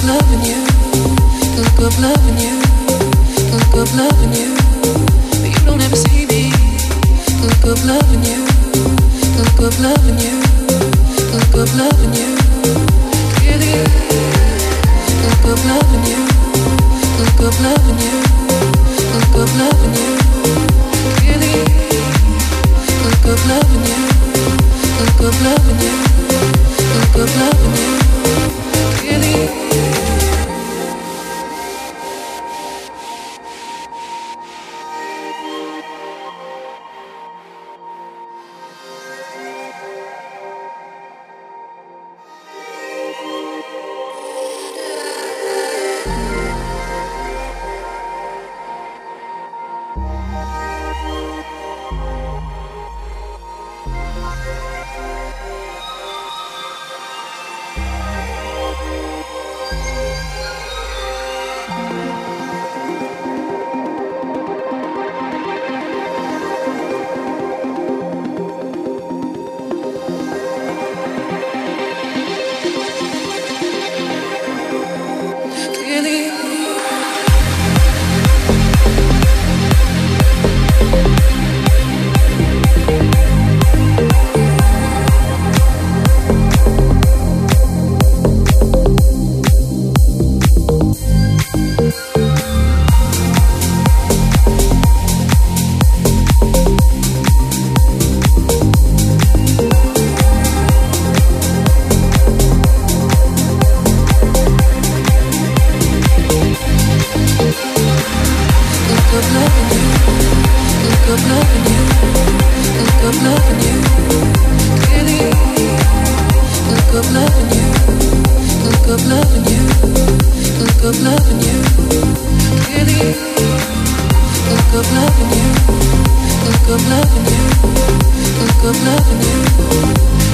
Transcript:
loving you, look of loving you, look of loving you, but you don't ever see me. Look of loving you, look of loving you, look of loving you, really. Look of loving you, look of loving you, look of loving you, really. Look of loving you, look of loving you, look of loving you, really. Look of loving you,